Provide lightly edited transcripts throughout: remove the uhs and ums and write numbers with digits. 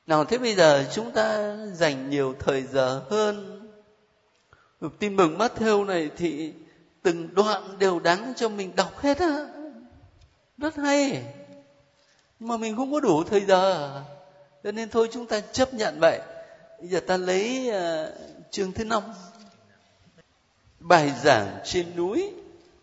Nào thế bây giờ chúng ta dành nhiều thời giờ hơn. Tin mừng Mát-thêu này thì từng đoạn đều đáng cho mình đọc hết á, rất hay. Mà mình không có đủ thời giờ, cho nên thôi chúng ta chấp nhận vậy. Bây giờ ta lấy chương thứ 5, bài giảng trên núi.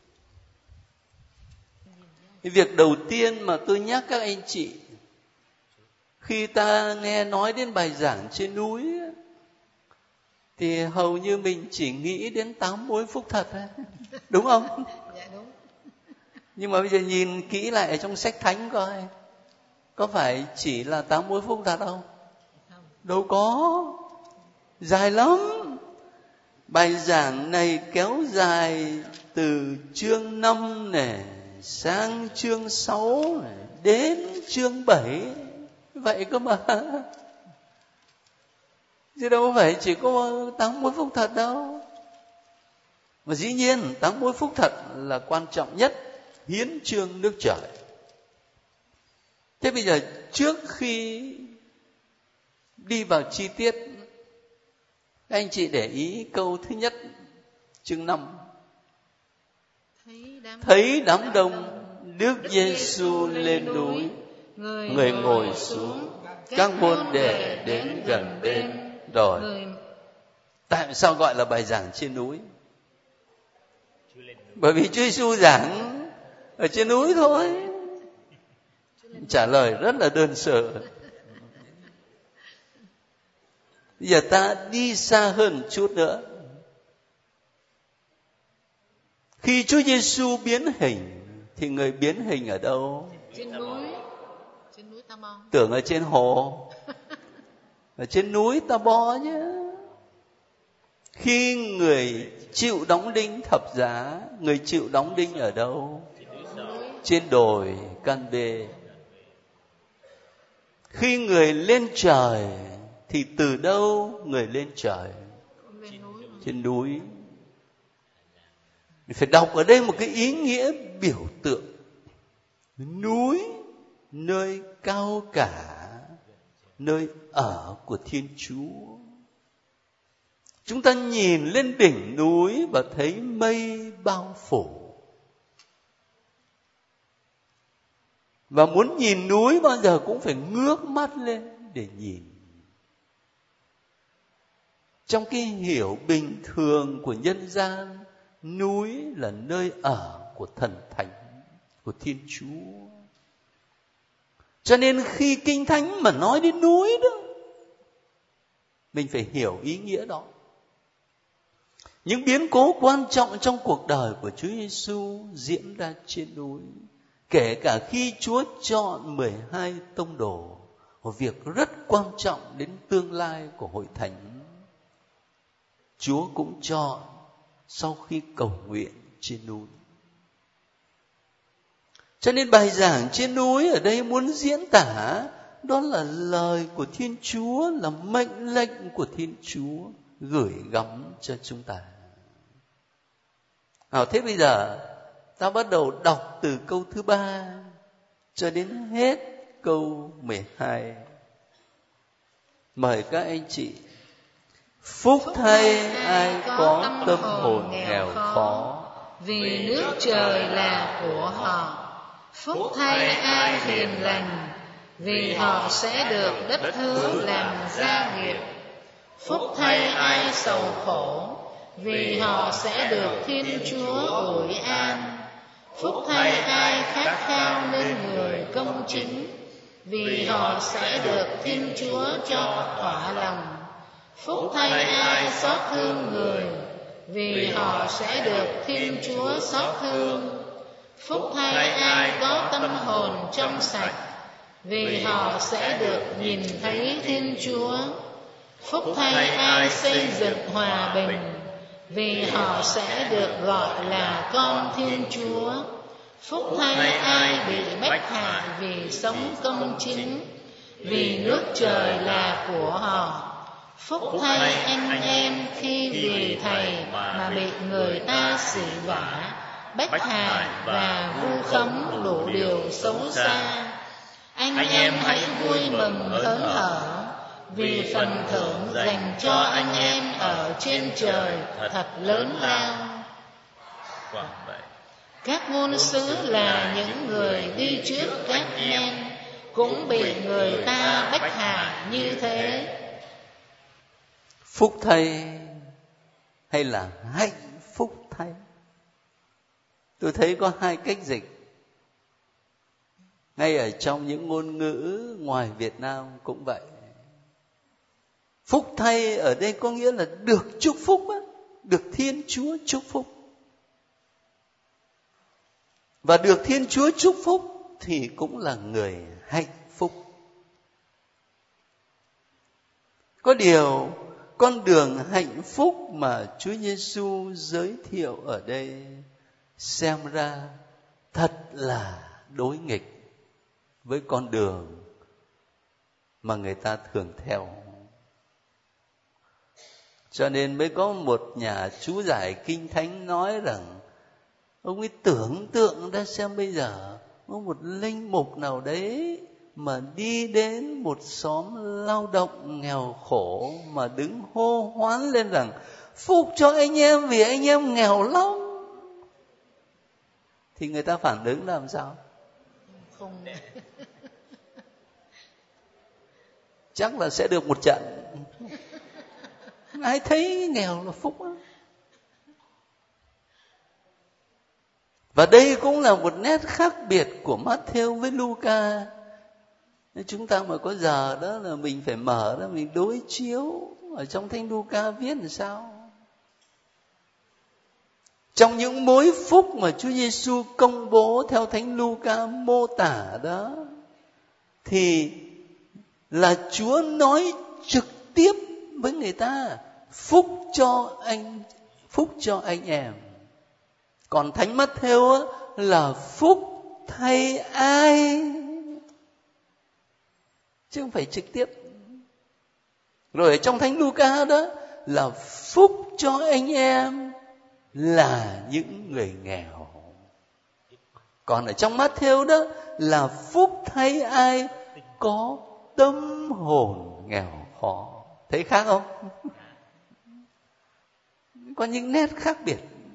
Cái việc đầu tiên mà tôi nhắc các anh chị, khi ta nghe nói đến bài giảng trên núi thì hầu như mình chỉ nghĩ đến 8 mối phúc thật thôi. Đúng không? Dạ đúng. Nhưng mà bây giờ nhìn kỹ lại ở trong sách thánh coi, có phải chỉ là 8 mối phúc thật không? Đâu có, dài lắm. Bài giảng này kéo dài từ chương 5 này sang chương 6 này, đến chương 7. Vậy cơ mà. Chứ đâu phải chỉ có 8 mối phúc thật đâu. Mà dĩ nhiên 8 mối phúc thật là quan trọng nhất, hiến chương nước trời. Thế bây giờ trước khi đi vào chi tiết, các anh chị để ý câu thứ nhất, chương 5. Thấy đám đông, Đức Giêsu lên núi, người ngồi xuống, các môn đệ đến gần bên. Rồi, tại sao gọi là bài giảng trên núi? Bởi vì Chúa Giêsu giảng ở trên núi thôi. Trả lời rất là đơn sơ. Bây giờ ta đi xa hơn chút nữa. Khi Chúa Giêsu biến hình thì người biến hình ở đâu? Trên núi. Trên núi Ta-bo. Tưởng ở trên hồ. Ở trên núi Ta-bo nhé. Khi người chịu đóng đinh thập giá, người chịu đóng đinh ở đâu? Trên đồi Can-đê. Khi người lên trời thì từ đâu người lên trời? Trên núi. Phải đọc ở đây một cái ý nghĩa biểu tượng. Núi, nơi cao cả, nơi ở của Thiên Chúa. Chúng ta nhìn lên đỉnh núi và thấy mây bao phủ. Và muốn nhìn núi bao giờ cũng phải ngước mắt lên để nhìn. Trong cái hiểu bình thường của nhân gian, núi là nơi ở của thần thánh, của Thiên Chúa. Cho nên khi Kinh Thánh mà nói đến núi đó, mình phải hiểu ý nghĩa đó. Những biến cố quan trọng trong cuộc đời của Chúa Giêsu diễn ra trên núi. Kể cả khi Chúa chọn 12 tông đồ, một việc rất quan trọng đến tương lai của hội thánh, Chúa cũng chọn sau khi cầu nguyện trên núi. Cho nên bài giảng trên núi ở đây muốn diễn tả đó là lời của Thiên Chúa, là mệnh lệnh của Thiên Chúa gửi gắm cho chúng ta. Thế bây giờ ta bắt đầu đọc từ câu thứ 3 cho đến hết câu 12. Mời các anh chị. Phúc thay ai có tâm hồn nghèo khó, vì nước trời là của họ. Phúc thay ai hiền lành, vì họ sẽ được đất hứa làm gia nghiệp. Phúc thay ai sầu khổ, vì họ sẽ được Thiên Chúa ủi an. Phúc thay ai khát khao nên người công chính, vì họ sẽ được Thiên Chúa cho thỏa lòng. Phúc thay ai xót thương người, vì họ sẽ được Thiên Chúa xót thương. Phúc thay ai có tâm hồn trong sạch, vì họ sẽ được nhìn thấy Thiên Chúa. Phúc thay ai xây dựng hòa bình, vì họ sẽ được gọi là con Thiên Chúa. Phúc thay ai bị bách hại vì sống công chính, vì nước trời là của họ. Phúc thay anh em khi vì Thầy mà bị người ta sỉ vả, bách hại và vu khống đủ điều xấu xa. Anh em hãy vui mừng hớn hở, vì phần thưởng dành cho anh em ở trên trời thật lớn lao. Các ngôn sứ là những người đi trước các em, cũng bị người ta bách hại như thế. Phúc thay hay là hạnh phúc thay? Tôi thấy có hai cách dịch. Ngay ở trong những ngôn ngữ ngoài Việt Nam cũng vậy. Phúc thay ở đây có nghĩa là được chúc phúc á, được Thiên Chúa chúc phúc. Và được Thiên Chúa chúc phúc thì cũng là người hạnh phúc. Có điều con đường hạnh phúc mà Chúa Giêsu giới thiệu ở đây xem ra thật là đối nghịch với con đường mà người ta thường theo. Cho nên mới có một nhà chú giải Kinh Thánh nói rằng ông ấy tưởng tượng ra xem bây giờ có một linh mục nào đấy mà đi đến một xóm lao động nghèo khổ mà đứng hô hoán lên rằng phúc cho anh em vì anh em nghèo lắm, thì người ta phản ứng làm sao? Không. Chắc là sẽ được một trận. Ai thấy nghèo là phúc á. Và đây cũng là một nét khác biệt của Matthew với Luca. Chúng ta mà có giờ đó là mình phải mở ra mình đối chiếu ở trong Thánh Luca viết làm sao. Trong những mối phúc mà Chúa Giêsu công bố theo Thánh Luca mô tả đó, thì là Chúa nói trực tiếp với người ta phúc cho anh em. Còn Thánh Matthew là phúc thay ai, chứ không phải trực tiếp. Rồi ở trong Thánh Luca đó là phúc cho anh em là những người nghèo. Còn ở trong Matthew đó là phúc thay ai có tâm hồn nghèo khó. Thấy khác không? Có những nét khác biệt.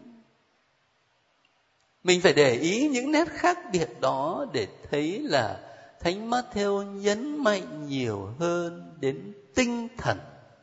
Mình phải để ý những nét khác biệt đó để thấy là Thánh Matthew nhấn mạnh nhiều hơn đến tinh thần,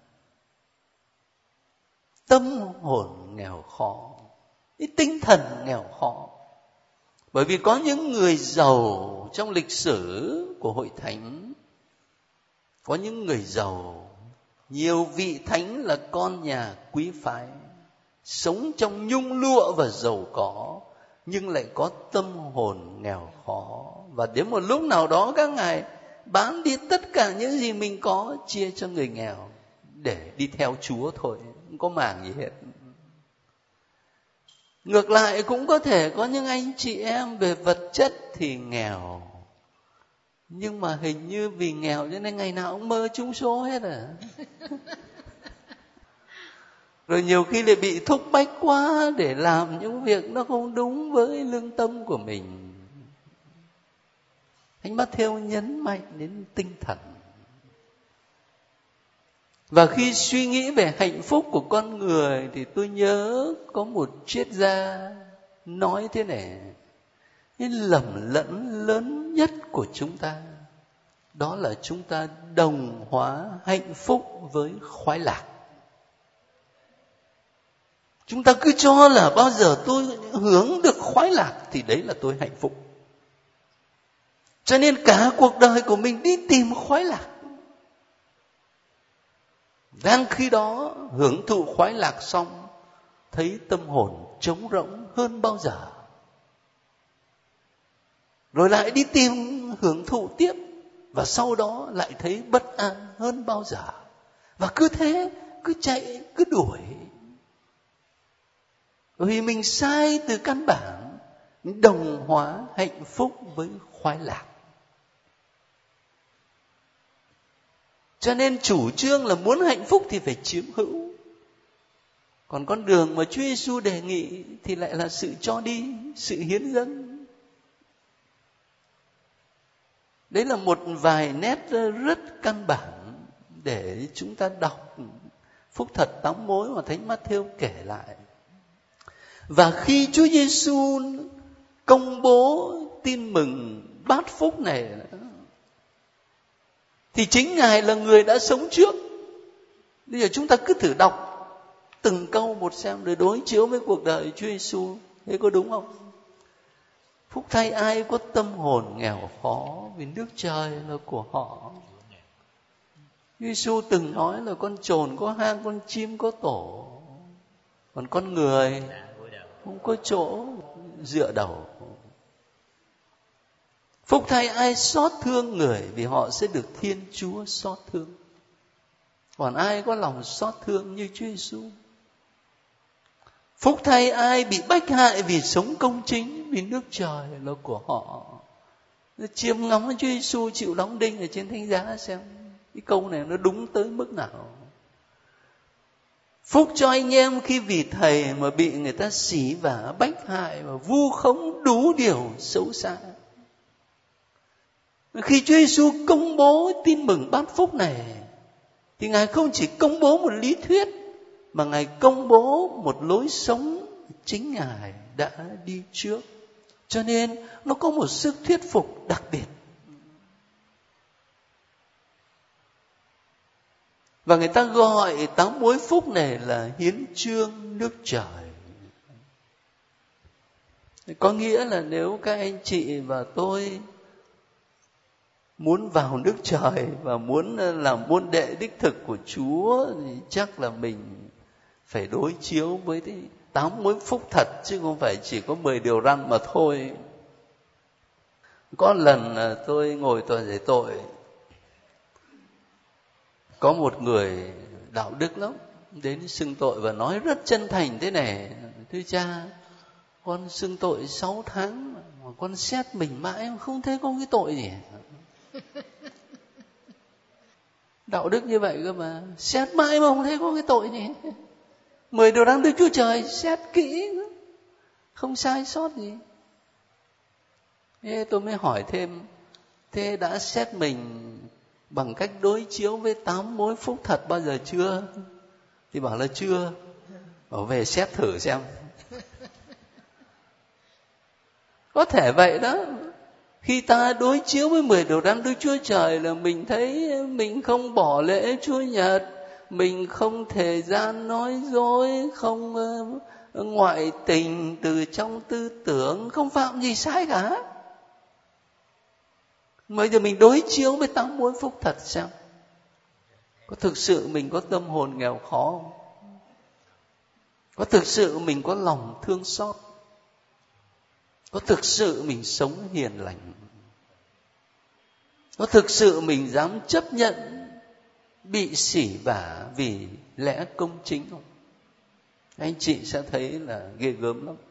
tâm hồn nghèo khó, cái tinh thần nghèo khó. Bởi vì có những người giàu trong lịch sử của Hội Thánh, có những người giàu, nhiều vị thánh là con nhà quý phái, sống trong nhung lụa và giàu có, nhưng lại có tâm hồn nghèo khó. Và đến một lúc nào đó các ngài bán đi tất cả những gì mình có, chia cho người nghèo để đi theo Chúa thôi, không có màng gì hết. Ngược lại cũng có thể có những anh chị em về vật chất thì nghèo, nhưng mà hình như vì nghèo cho nên ngày nào cũng mơ trúng số hết à. Rồi nhiều khi lại bị thúc bách quá để làm những việc nó không đúng với lương tâm của mình. Thánh Matthew nhấn mạnh đến tinh thần. Và khi suy nghĩ về hạnh phúc của con người thì tôi nhớ có một triết gia nói thế này: cái lầm lẫn lớn nhất của chúng ta đó là chúng ta đồng hóa hạnh phúc với khoái lạc. Chúng ta cứ cho là bao giờ tôi hướng được khoái lạc thì đấy là tôi hạnh phúc. Cho nên cả cuộc đời của mình đi tìm khoái lạc. Đang khi đó hưởng thụ khoái lạc xong, thấy tâm hồn trống rỗng hơn bao giờ. Rồi lại đi tìm hưởng thụ tiếp, và sau đó lại thấy bất an hơn bao giờ. Và cứ thế, cứ chạy, cứ đuổi. Vì mình sai từ căn bản, đồng hóa hạnh phúc với khoái lạc. Cho nên chủ trương là muốn hạnh phúc thì phải chiếm hữu. Còn con đường mà Chúa Giêsu đề nghị thì lại là sự cho đi, sự hiến dâng. Đấy là một vài nét rất căn bản để chúng ta đọc phúc thật 8 mối mà Thánh Mát-thêu kể lại. Và khi Chúa Giêsu công bố tin mừng bát phúc này thì chính Ngài là người đã sống trước. Bây giờ chúng ta cứ thử đọc từng câu một xem, rồi đối chiếu với cuộc đời Chúa Giêsu, thế có đúng không? Phúc thay ai có tâm hồn nghèo khó, vì nước trời là của họ. Chúa Giêsu từng nói là con chồn có hang, con chim có tổ, còn con người không có chỗ dựa đầu. Phúc thay ai xót thương người, vì họ sẽ được Thiên Chúa xót thương. Còn ai có lòng xót thương như Chúa Giêsu. Phúc thay ai bị bách hại vì sống công chính, vì nước trời là của họ. Chiêm ngắm Chúa Giêsu chịu đóng đinh ở trên thánh giá xem cái câu này nó đúng tới mức nào. Phúc cho anh em khi vì thầy mà bị người ta sỉ vả, bách hại và vu khống đủ điều xấu xa. Khi Chúa Giêsu công bố tin mừng bát phúc này thì Ngài không chỉ công bố một lý thuyết, mà Ngài công bố một lối sống chính Ngài đã đi trước. Cho nên nó có một sức thuyết phục đặc biệt. Và người ta gọi 8 mối phúc này là hiến chương nước trời. Có nghĩa là nếu các anh chị và tôi muốn vào nước trời và muốn làm môn đệ đích thực của Chúa thì chắc là mình phải đối chiếu với 8 mối phúc thật, chứ không phải chỉ có 10 điều răn mà thôi. Có lần tôi ngồi tòa giải tội, có một người đạo đức lắm đến xưng tội và nói rất chân thành thế này: thưa cha, con xưng tội 6 tháng mà con xét mình mãi không thấy có cái tội gì. Đạo đức như vậy cơ mà, xét mãi mà không thấy có cái tội gì. 10 điều răn Đức Chúa Trời xét kỹ không sai sót gì. Thế tôi mới hỏi thêm, thế đã xét mình bằng cách đối chiếu với 8 mối phúc thật bao giờ chưa? Thì bảo là chưa. Bảo về xét thử xem. Có thể vậy đó. Khi ta đối chiếu với 10 điều răn Đức Chúa Trời là mình thấy mình không bỏ lễ Chúa Nhật, mình không thời gian nói dối, không ngoại tình từ trong tư tưởng, không phạm gì sai cả. Bây giờ mình đối chiếu với 8 mối phúc thật xem, có thực sự mình có tâm hồn nghèo khó không? Có thực sự mình có lòng thương xót? Có thực sự mình sống hiền lành? Có thực sự mình dám chấp nhận bị sỉ vả vì lẽ công chính không? Anh chị sẽ thấy là ghê gớm lắm.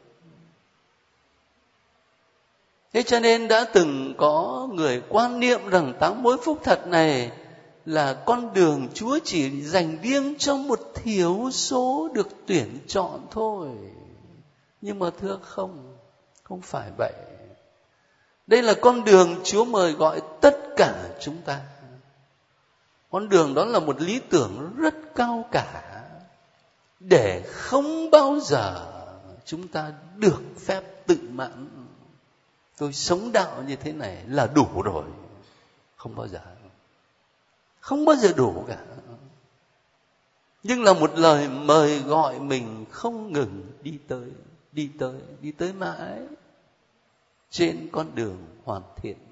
Thế cho nên đã từng có người quan niệm rằng 8 mối phúc thật này là con đường Chúa chỉ dành riêng cho một thiểu số được tuyển chọn thôi. Nhưng mà thưa không phải vậy. Đây là con đường Chúa mời gọi tất cả chúng ta. Con đường đó là một lý tưởng rất cao cả, để không bao giờ chúng ta được phép tự mãn. Tôi sống đạo như thế này là đủ rồi. Không bao giờ đủ cả. Nhưng là một lời mời gọi mình không ngừng đi tới mãi trên con đường hoàn thiện.